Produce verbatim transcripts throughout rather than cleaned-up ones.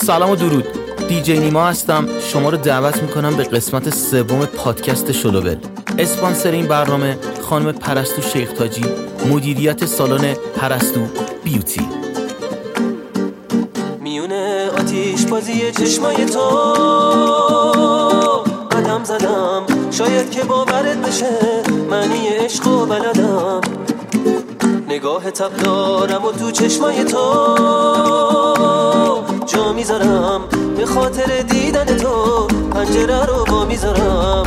سلام و درود. دیجی نیما هستم. شما رو دعوت میکنم به قسمت سوم پادکست شلوول. اسپانسر این برنامه خانم پرستو شیخ تاجی، مدیریت سالن پرستو بیوتی. میونه آتیش بازی چشمای تو قدم زدم، شاید که باورت بشه معنی عشق و بلدم. نگاه تب دارم و تو چشمای تو جا میذارم، به خاطر دیدن تو پنجره رو با میذارم.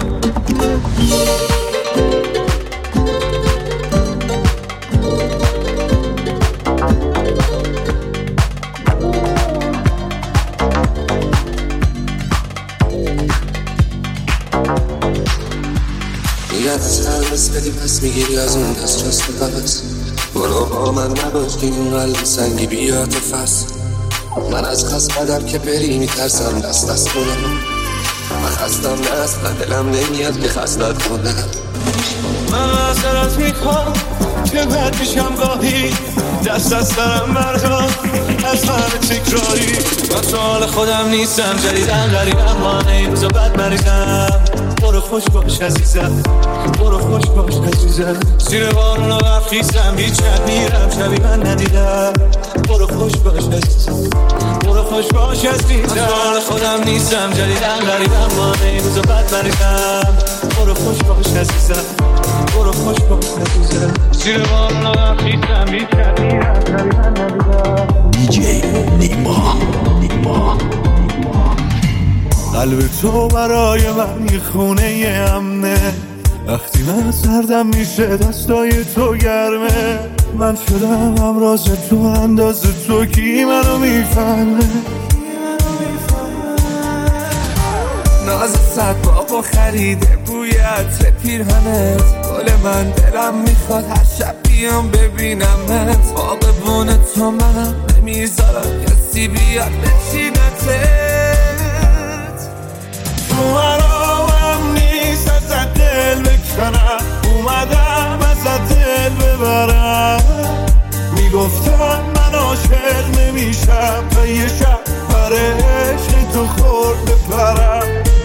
یاد از هر دست بدی پس میگیری از اون دست جست پس. برو با من نباش که این قلب سنگی بیاد تو فس. من از خست بدم که بری میترسم دست دست کنم. من خستم نه اصلا دلم نمیاد که خستت کنم. من سرت میکنم که بد میشم گاهی، دست از سرم بردار از همه تکراری. من سوال خودم نیستم، جدیدن غریبم، ما نیمز و بد مریضم. برو خوش باش عزیزم، برو خوش باش عزیزم. زیر بارون و برخیزم، هیچ شب میرم شبی من ندیدم. برو خوش باش عزیزم، برو خوش باش عزیزم. من سوال خودم نیستم، جدیدن غریبم، ما نیمز و بد مریضم. برو خوش باش عزیزم، برو خوش باش عزیزم. زیر بارون و برخیزم، هیچ شب میرم شبی من ندیدم. دیجی نیما نیما قلب تو برای من یه خونه امنه، وقتی من سردم میشه دستای تو گرمه. من شدم امراض تو، انداز تو کی منو میفهمه. ناز صد بابا خریده بوی عطر پیرهنت. گل من دلم میخواد هر شب بیام ببینمت. باغبون تو منم نمیذارم کسی بیاد بچینتت. مرامم نیست ازت دل بکنم، اومدم ازت دل ببرم. میگفتم من عاشق نمیشم تا یه شب پر عشق تو خورد بپرم.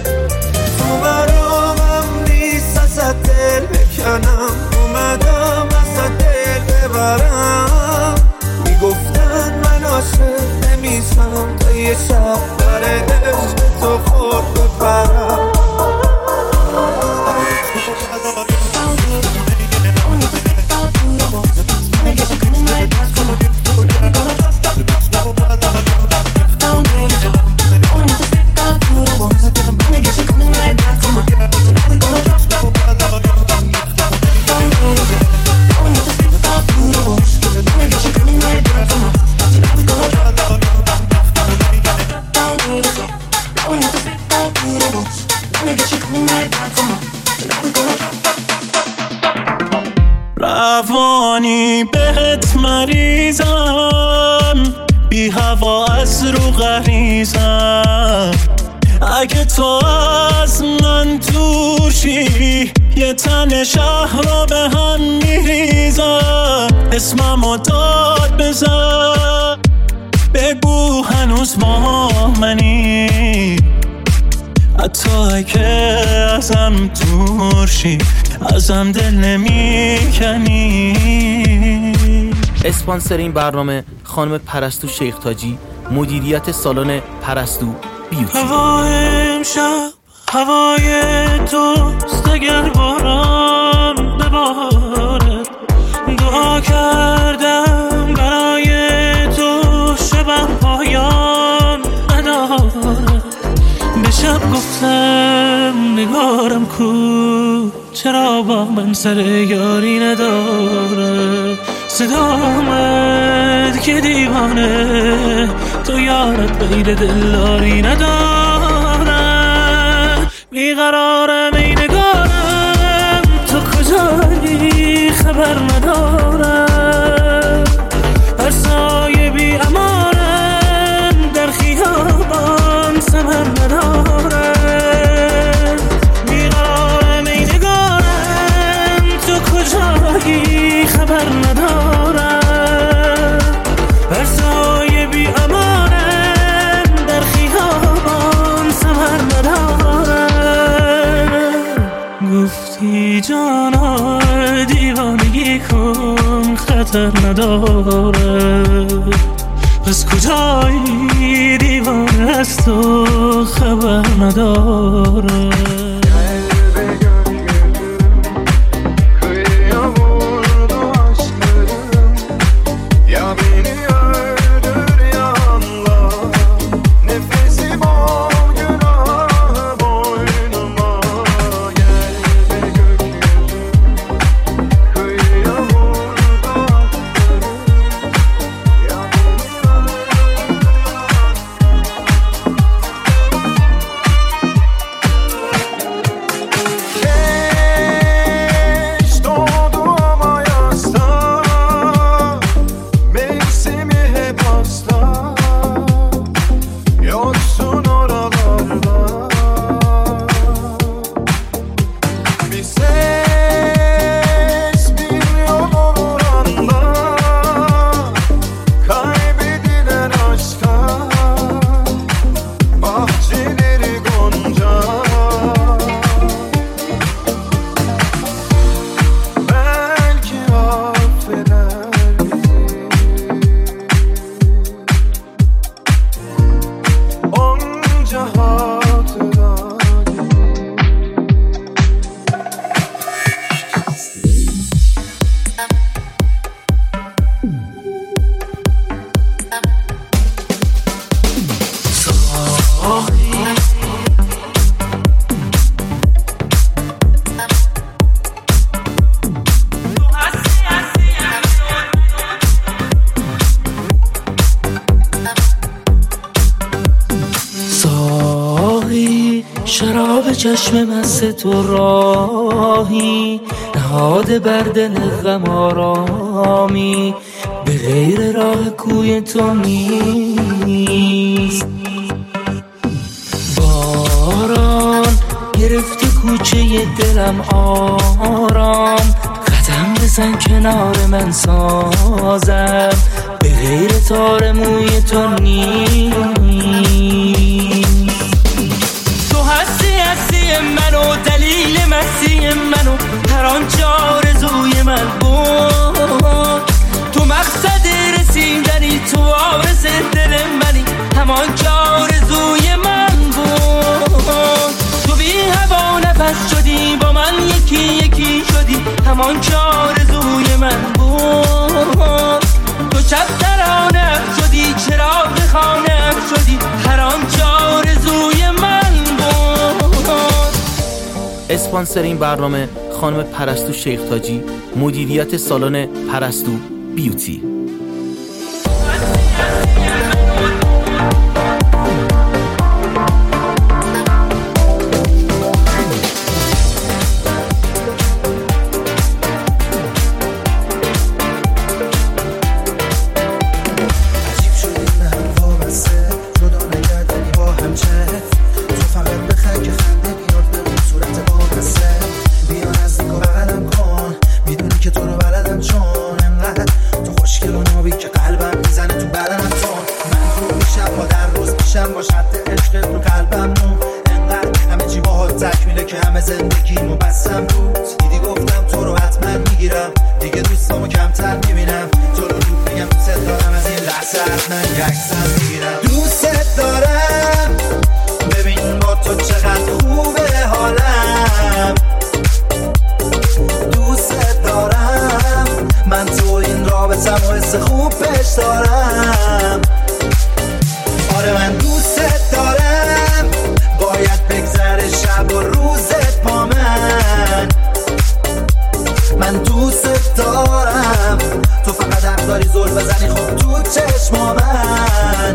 مرامم نیست ازت دل بکنم، اومدم ازت دل ببرم. میگفتم من عاشق نمیشم تا یه شب پر عشق تو خورد بپرم. روانی بهت مریضم، بی هوا از رو غریزم. اگه تو از من دوشی یه تن شهر رو به هم میریزم. اسممو داد بزن، بگو هنوز با منی. حتی اگه ازم دورشی ازم دل نمی کنی. اسپانسر این برنامه خانم پرستو شیخ تاجی، مدیریت سالن پرستو بیوتی. هوای امشب هوای توست، اگر باران بباره. دعا کردم برای تو شبم پایان نداره. به شب گفتم نگارم کو، چرا با من سر یاری نداره. صدا آمد که دیوانه، تو یارت غیر دلداری نداره. بیقرارم ای نگارم، تو کجایی خبر ندارم. هر سایه بی امانم، در خیابان ثمر ندارم. بیقرارم ای نگارم، تو کجایی خبر ندارم. هر سایه بی امانم، در خاطر نداره. پس کجایی دیوانه از تو خبر نداره. شراب چشم مست تو راهی نهاده بر دل غم آرامی به غیر راه کوی تو نیست. باران گرفته کوچه دلم آرام قدم بزن کنار من سازم به غیر تار موی تو نیست. منو دلیل مسیح منو هر آنچه آرزوی من بود. تو مقصد رسیدنی تو آرز دل منی همان که آرزوی من بود. تو بی هوا نفس شدی با من یکی یکی شدی همان که آرزوی من بود. تو شب ترانه شدی چراغ خانه شدی هر آنچه آرزوی من بود. اسپانسر این برنامه خانم پرستو شیخ تاجی، مدیریت سالن پرستو بیوتی. دوست دارم ببین با تو چقدر خوبه حالم. دوست دارم من تو این رابطم و حس خوب پیش دارم. آره من دوست دارم باید بگذره شب و روزت با من. من دوست دارم تو فقط حق داری زل بزنی خب تو چشما من.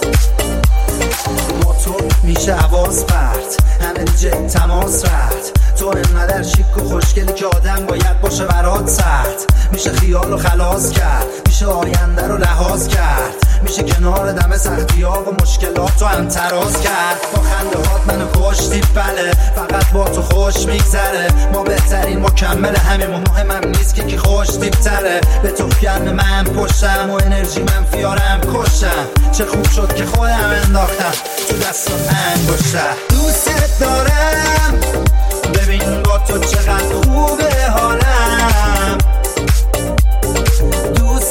با تو میشه حواس پرت همه دیجه تماس رفت. تو انقدر شیک و خوشگلی که آدم باید باشه برات سخت. میشه خیال رو خلاص کرد میشه آینده رو لحاظ کرد. میشه کنار دم سختی ها و مشکلات رو هم تراز کرد. با خنده هات منو کشتی بله فقط با تو خوش میگذره. ما بهترین مکمل همین مهمم نیست که کی خوش دیبتره. به تو گرم من پشتم و انرژی من فیارم کشم. چه خوب شد که خودم انداختم تو دستات انگشتم. دوست دارم ببین با تو چقدر خوبه حالم. دوست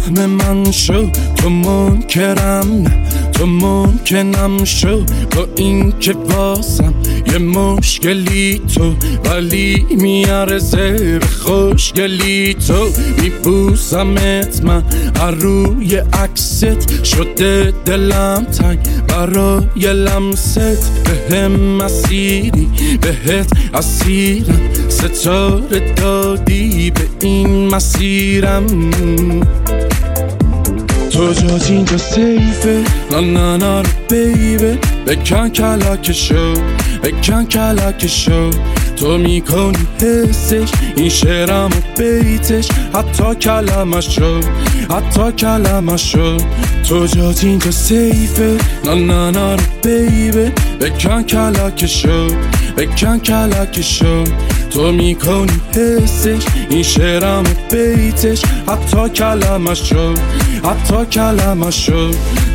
فهم من شو، تو منکرم نه، تو ممکنم شو، با این که واسم یه مشکلی تو، ولی میارزه به خوشگلی تو. میبوسمت من هر روی عکست، شده دلم تنگ برای لمست. به هم مسیری بهت اسیرم، ستاره دادی به این مسیرم. تو جاج اینجا سیفه، نه نه نه بیبه، بکن کلکشو، بکن کلکشو. تو میکنی حسش این شعرم و بیتش، حتی کلمشو، حتی کلمشو. تو جاج اینجا سیفه، نه نه نه بیبه، بکن کلکشو، بکن کلکشو. تو میکنی حسش این شعرم و بیتش، حتی کلمشو، حتی کلمشو.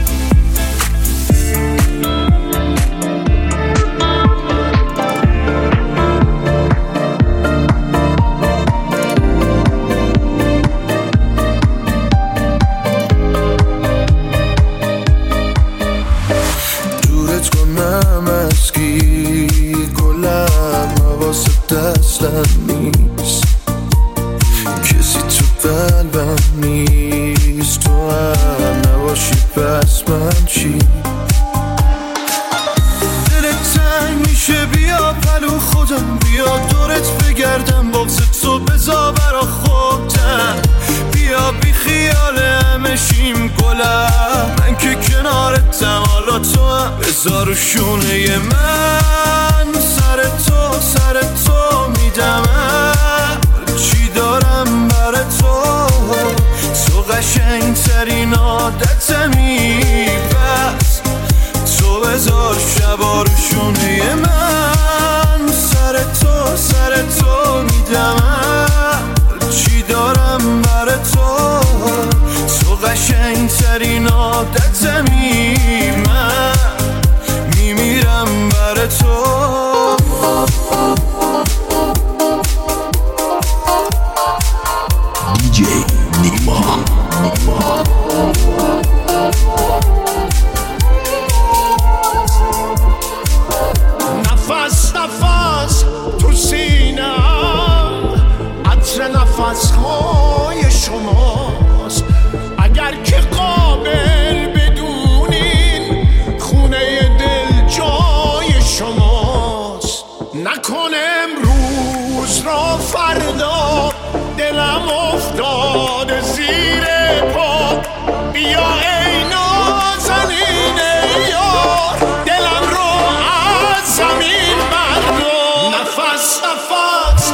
نیست کسی تو قلبم نیست، تو هم نباشی پس من چی؟ دلت تنگ میشه بیا پلو خودم، بیا دورت بگردم بغض تو بزا برا خودم. بیا بی خیال همه شیم گلم، من که کنارتم حالا تو هم بذار شونه من. سر تو سر تو میدمم، چی دارم برای تو، تو قشنگ ترین عادتمی. بس تو بذار شبا رو شونه من. سر تو سر تو میدمم، چی دارم برای تو، تو قشنگ ترین عادتمی. من میمیرم برای تو. دی جی نیما. نفس نفس تو سینه‌ام، عطر نفس‌های شماست. اگر که قابل بدونین خونه دل جای شماست. نکن امروز را فردا، دلم افتاده زیر پا. بیا ای نازنین یار، دلم رو از زمین بردار. نفس نفس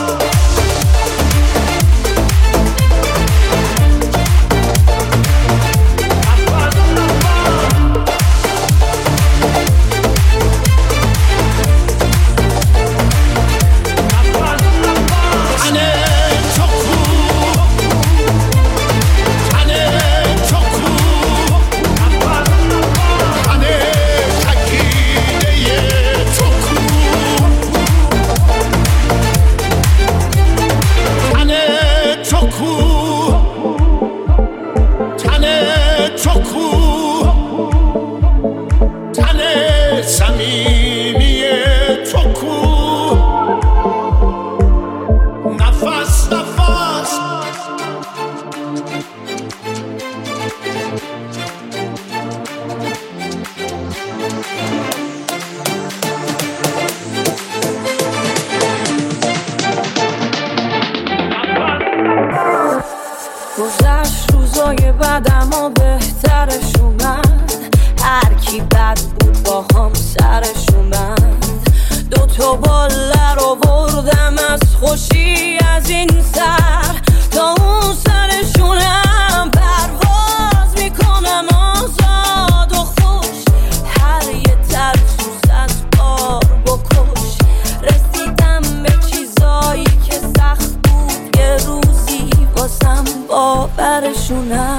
گذشت روزای بعدم و بهترش اومد، هر کی بد بود با هم سرش اومد. دوتا باله رو بردم از خوشی از این سر تا اون سرشونم. پرواز میکنم آزاد و خوش، هر یه ترسوز از بار بکش. رسیدم به چیزایی که سخت بود، یه روزی واسم باورشونم.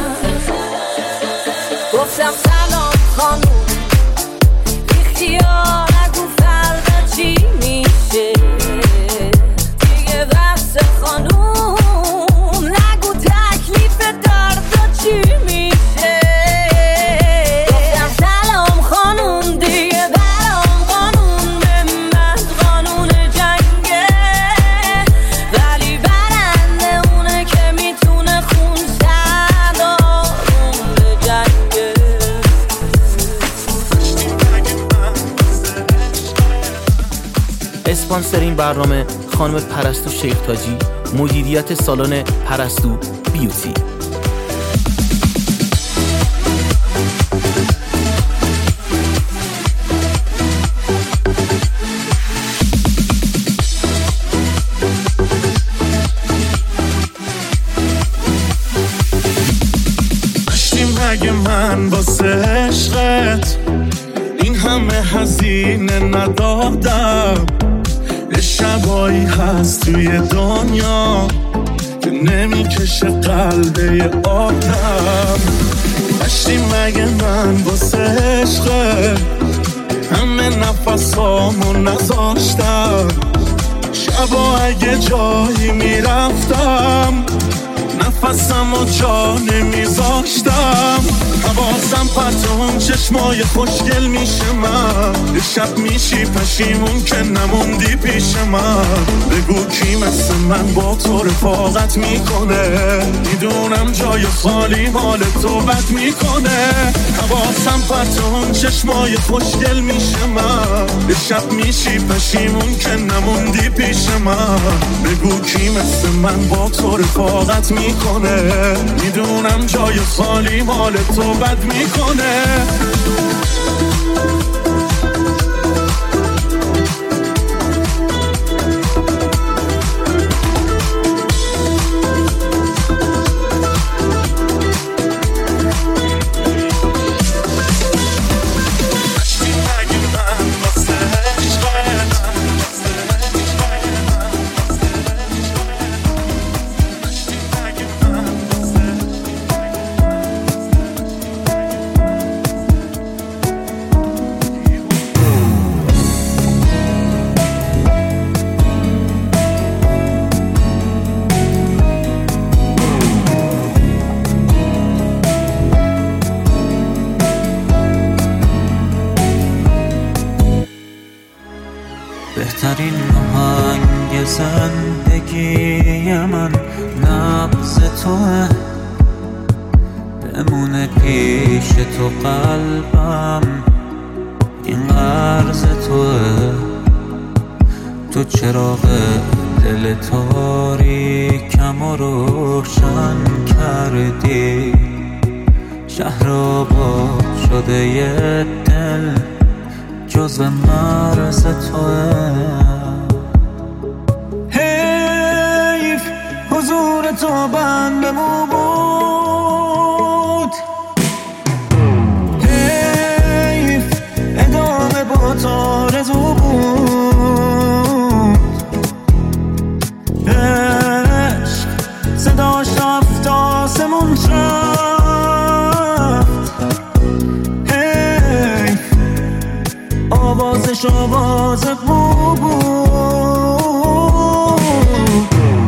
گفتم سلام خانوم، بیخیال نگو فردا چی میشه. دیگه بس خانوم نگو اسپانسر این برنامه خانم پرستو شیخ تاجی، مدیریت سالن پرستو بیوتی. مگه من واسه عشقت این همه هزینه ندادم؟ یه شبایی هست توی دنیا که نمیکشه قلبه یه آدم. داشتی مگه من واسه عشقت همه نفسامو نذاشتم؟ شبا اگه جایی میرفتم نفسم و جا نمیذاشتم. حواسم پرت اون چشمای خوشگل میشه من، یه شب میشی پشیمون که نموندی پیش من. بگو کی مثل من با تو رفاقت میکنه؟ میدونم جای خالی مال تو بد میکنه. حواسم پرت اون چشمای خوشگل میشه من، یه شب میشی پشیمون که نموندی پیش من. بگو کی مثل من با تو رفاقت میکنه؟ میدونم جای خالی مال تو بد میکنه. بهترین آهنگ زندگی من نبض توه، بمونه پیش تو قلبم این قرض توه. تو چراغ دل تاریکم و روشن کردی، شهر آباد شده یه دل جزو مرز توه. حیف حضور تو بندمو بود، حیف ادامه با تو آرزو بود. عشق صداش رفت آسمون رفت، آوازش آواز بو بود.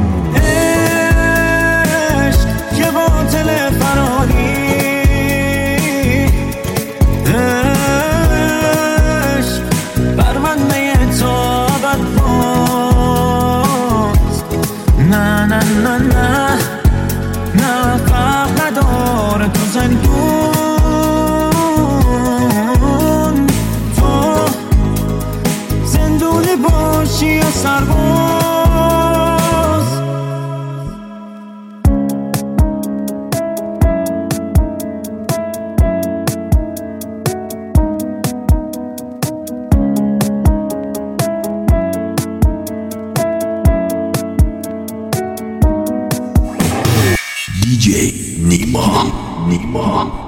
عشق که قاتل فراری، عشق برمنده تو ابد باز. نه نه نه نه نه فرق نداره تو زندون، باشی یا سرباز. دی جی نیما نیما